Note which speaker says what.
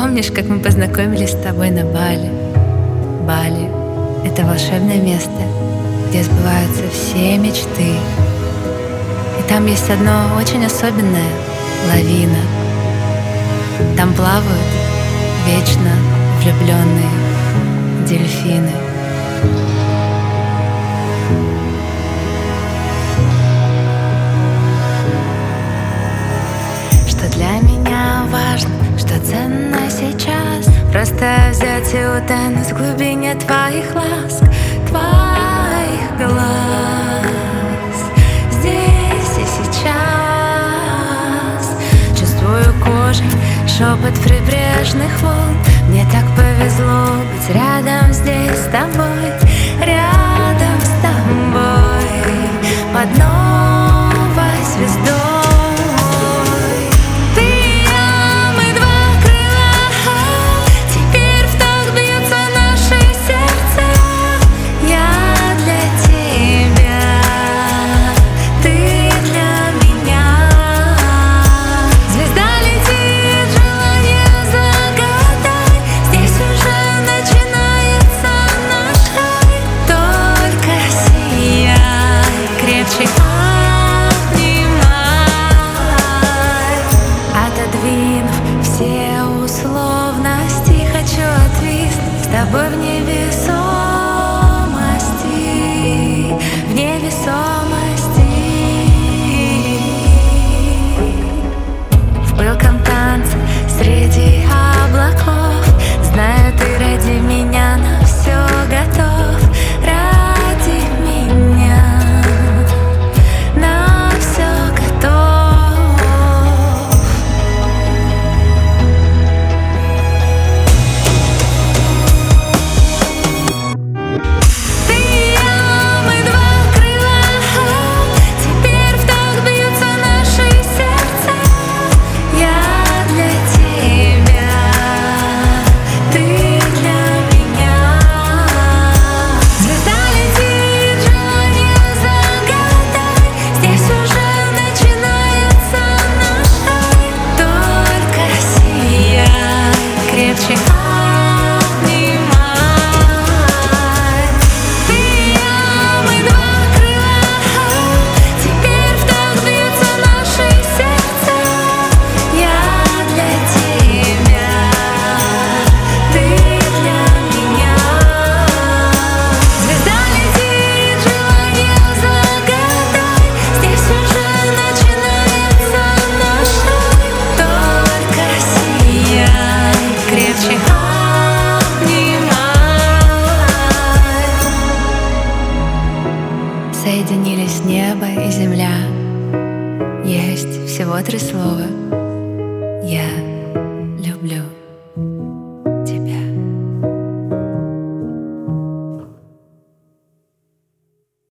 Speaker 1: помнишь, как мы познакомились с тобой на Бали? Бали — это волшебное место, где сбываются все мечты. И там есть одно очень особенное — лавина. Там плавают вечно влюбленные дельфины. Что для меня важно, что ценно сейчас, просто взять и утонуть в глубине твоих ласк, твоих глаз. Здесь и сейчас чувствую кожей шепот прибрежных волн. Мне так повезло быть рядом здесь с тобой, рядом с тобой, под новой звездой. Все условности хочу отвиснуть с тобой в невесомости, в невесомости. В пылком танце среди облаков, знаю, ты ради меня на все готов, ради меня на все готов. Соединились небо и земля. Есть всего 3 слова.